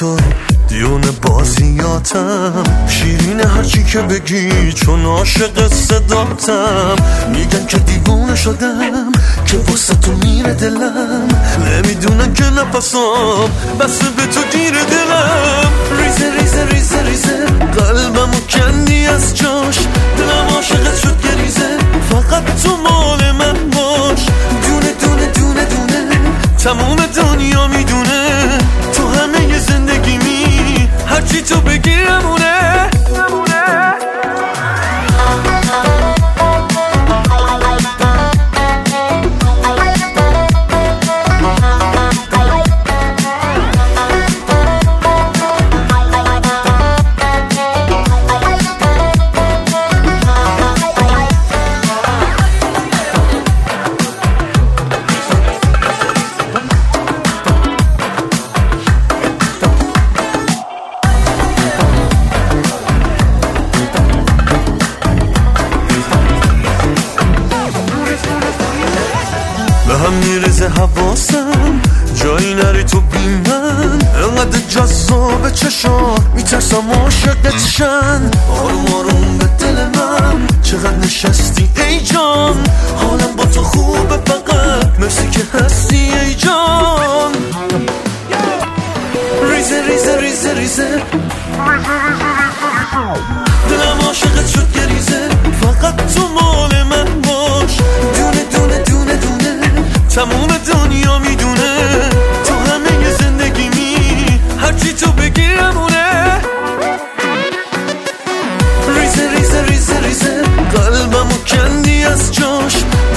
تو دیونه بازیاتم، شیرینه هرچی که بگی چون عاشق صداتم. میگن که دیوونه شدم که واسه تو میره دلم، نمیدونن که نفسام بسه به تو گیر دلم. ریزه ریزه ریزه ریزه قلبمو کندی از جاش، دلم عاشقت شد گریزه، فقط تو مال من باش. دونه دونه دونه دونه تموم دنیا میدونه تو همه زندگیمی، هرچی تو بگی همونه. به هم میرزه حواسم جایی نری تو بی من، انقدر جذاب چشا میترسم عاشقت شن. آروم آروم به دل من چقدر نشستی ای جان، حالم با تو خوبه فقط مرسی که هستی ای جان. ریزه ریزه ریزه ریزه دلم عاشقت شد گریزه، فقط تو مال من باش. دونه دونه دونه دونه تموم دنیا میدونه تو همه زندگیمی، هرچی تو بگی همونه. ریزه ریزه ریزه ریزه قلبمو کندی از جاش،